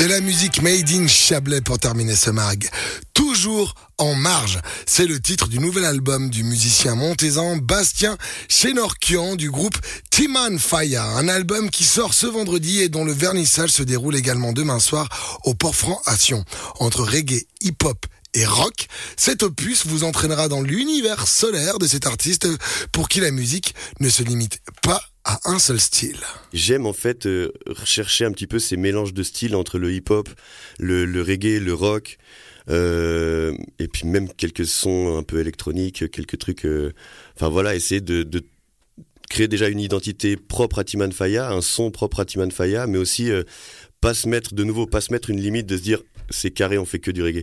De la musique made in Chablais pour terminer ce mag. Toujours en marge. C'est le titre du nouvel album du musicien montaisan Bastien Chénorquian du groupe Timan Faya. Un album qui sort ce vendredi et dont le vernissage se déroule également demain soir au Port-Franc à Sion. Entre reggae, hip-hop et rock, cet opus vous entraînera dans l'univers solaire de cet artiste pour qui la musique ne se limite pas à un seul style. J'aime en fait rechercher un petit peu ces mélanges de styles entre le hip-hop, le reggae, le rock, et puis même quelques sons un peu électroniques, quelques trucs. Enfin voilà, essayer de créer déjà une identité propre à Timan Faya, un son propre à Timan Faya, mais aussi pas se mettre une limite de se dire c'est carré, on fait que du reggae.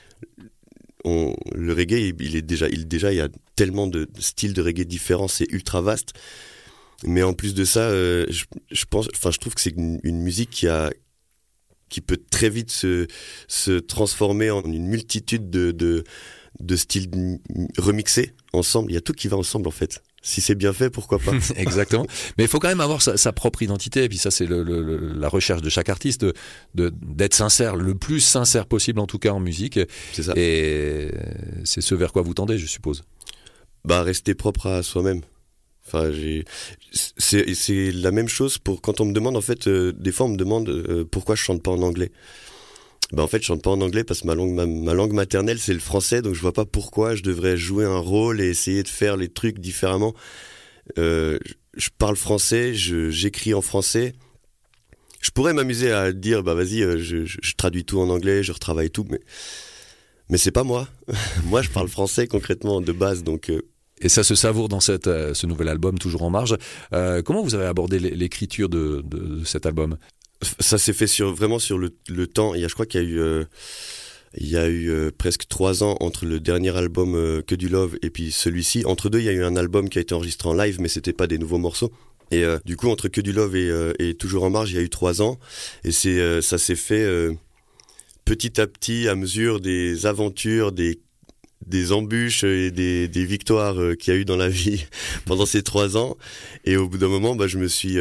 Le reggae, il y a tellement de styles de reggae différents, c'est ultra vaste. Mais en plus de ça, je trouve que c'est une musique qui peut très vite se transformer en une multitude de styles remixés ensemble. Il y a tout qui va ensemble en fait. Si c'est bien fait, pourquoi pas. Exactement. Mais il faut quand même avoir sa propre identité. Et puis ça, c'est la recherche de chaque artiste d'être sincère, le plus sincère possible en tout cas en musique. C'est ça. Et c'est ce vers quoi vous tendez, je suppose. Rester propre à soi-même. Enfin, c'est la même chose pour quand on me demande en fait. Des fois, on me demande pourquoi je chante pas en anglais. En fait, je chante pas en anglais parce que ma langue maternelle, c'est le français, donc je vois pas pourquoi je devrais jouer un rôle et essayer de faire les trucs différemment. Je parle français, j'écris en français. Je pourrais m'amuser à dire, vas-y, je traduis tout en anglais, je retravaille tout, mais c'est pas moi. Moi, je parle français concrètement de base, donc. Et ça se savoure dans ce nouvel album, Toujours en marge. Comment vous avez abordé l'écriture de cet album ? Ça s'est fait vraiment sur le temps. Je crois qu'il y a eu presque 3 ans entre le dernier album Que du Love et puis celui-ci. Entre deux, il y a eu un album qui a été enregistré en live, mais c'était pas des nouveaux morceaux. Et du coup, entre Que du Love et Toujours en marge, il y a eu 3 ans. Et ça s'est fait petit à petit, à mesure des aventures, des embûches et des victoires qu'il y a eu dans la vie pendant ces 3 ans. Et au bout d'un moment, je me suis...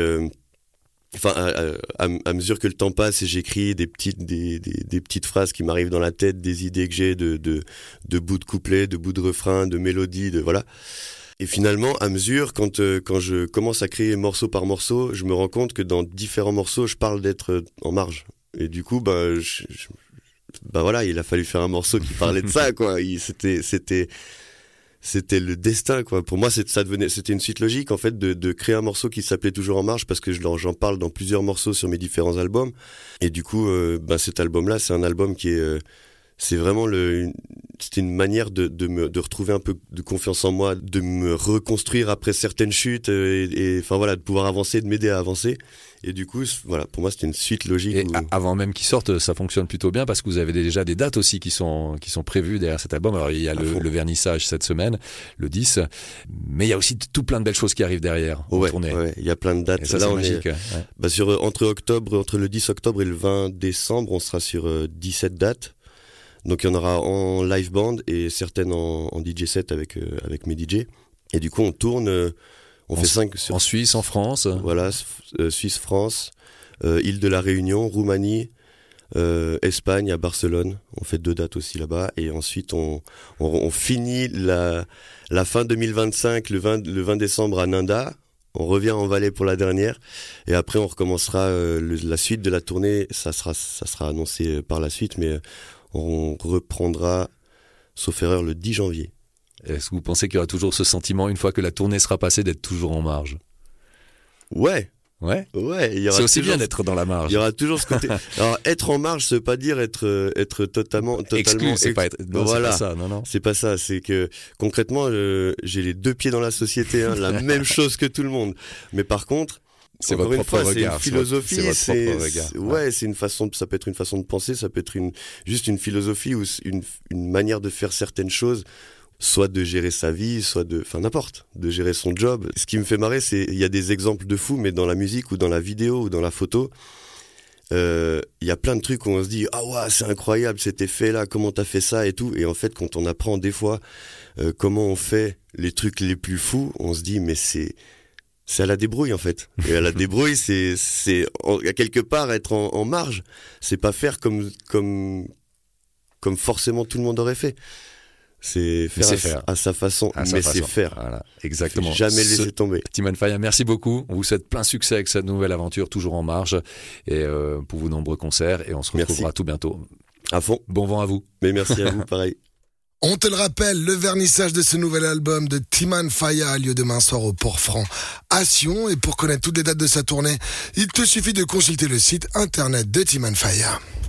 à mesure que le temps passe et j'écris des petites phrases qui m'arrivent dans la tête, des idées que j'ai de bouts de couplets, de bouts de refrains, de mélodies, voilà. Et finalement, à mesure, quand je commence à créer morceau par morceau, je me rends compte que dans différents morceaux, je parle d'être en marge. Et du coup, voilà, il a fallu faire un morceau qui parlait de ça, quoi. C'était le destin, quoi. Pour moi, c'était une suite logique, en fait, de créer un morceau qui s'appelait Toujours en marge, parce que j'en parle dans plusieurs morceaux sur mes différents albums. Et du coup, cet album-là, c'est un album qui est, c'est vraiment c'était une manière de retrouver un peu de confiance en moi, de me reconstruire après certaines chutes, et de pouvoir avancer, de m'aider à avancer. Et du coup, voilà, pour moi, c'était une suite logique. Et avant même qu'il sorte, ça fonctionne plutôt bien parce que vous avez déjà des dates aussi qui sont prévues derrière cet album. Alors, il y a le vernissage cette semaine, le 10, mais il y a aussi tout plein de belles choses qui arrivent derrière. Ouais, il y a plein de dates. Et ça, c'est magique. Entre le 10 octobre et le 20 décembre, on sera sur 17 dates. Donc, il y en aura en live band et certaines en DJ set avec mes DJ. Et du coup, on tourne... On fait 5 en Suisse, en France. Voilà, Suisse, France, île de la Réunion, Roumanie, Espagne, à Barcelone. On fait 2 dates aussi là-bas. Et ensuite, on finit la fin 2025, le 20 décembre à Nanda. On revient en Valais pour la dernière. Et après, on recommencera la suite de la tournée. Ça sera annoncé par la suite, mais on reprendra, sauf erreur, le 10 janvier. Est-ce que vous pensez qu'il y aura toujours ce sentiment, une fois que la tournée sera passée, d'être toujours en marge ? Ouais. C'est aussi bien d'être dans la marge. Il y aura toujours ce côté. Alors, être en marge, ça veut pas dire être totalement exclu. C'est pas ça. Non. C'est pas ça. C'est que concrètement, j'ai les 2 pieds dans la société, la même chose que tout le monde. Mais par contre, c'est votre propre regard. C'est une philosophie. C'est votre propre regard. C'est une façon. Ça peut être une façon de penser. Ça peut être juste une philosophie ou une manière de faire certaines choses. Soit de gérer sa vie, n'importe, de gérer son job. Ce qui me fait marrer, il y a des exemples de fous, mais dans la musique ou dans la vidéo ou dans la photo, il y a plein de trucs où on se dit, ah ouais, c'est incroyable cet effet-là, comment t'as fait ça et tout. Et en fait, quand on apprend des fois comment on fait les trucs les plus fous, on se dit, mais c'est c'est à la débrouille en fait. Et à la débrouille, c'est à quelque part être en marge. C'est pas faire comme forcément tout le monde aurait fait. C'est faire à sa façon, mais c'est faire. Voilà, exactement. Jamais laisser tomber. Tim and Fire, merci beaucoup. On vous souhaite plein succès avec cette nouvelle aventure, toujours en marge, et pour vos nombreux concerts. Et on se retrouvera tout bientôt. À fond. Bon vent à vous. Mais merci à vous, pareil. On te le rappelle, le vernissage de ce nouvel album de Tim and Fire a lieu demain soir au Port-Franc à Sion. Et pour connaître toutes les dates de sa tournée, il te suffit de consulter le site internet de Tim and Fire.